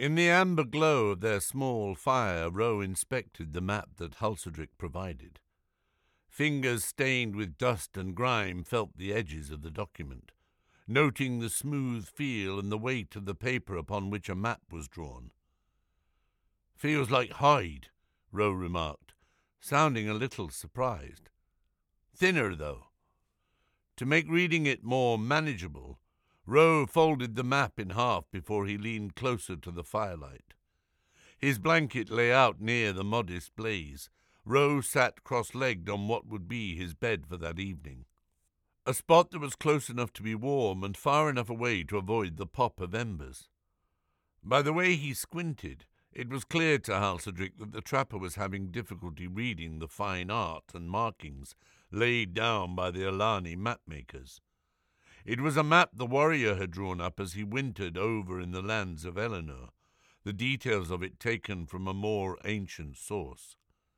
In the amber glow of their small fire, Roe inspected the map that Halsedrick provided. Fingers stained with dust and grime felt the edges of the document, noting the smooth feel and the weight of the paper upon which a map was drawn. "Feels like hide," Roe remarked, sounding a little surprised. "Thinner, though." To make reading it more manageable, Roe folded the map in half before he leaned closer to the firelight. His blanket lay out near the modest blaze. Roe sat cross-legged on what would be his bed for that evening, a spot that was close enough to be warm and far enough away to avoid the pop of embers. By the way he squinted, it was clear to Halsedrick that the trapper was having difficulty reading the fine art and markings laid down by the Alani mapmakers. It was a map the warrior had drawn up as he wintered over in the lands of Eleanor, the details of it taken from a more ancient source.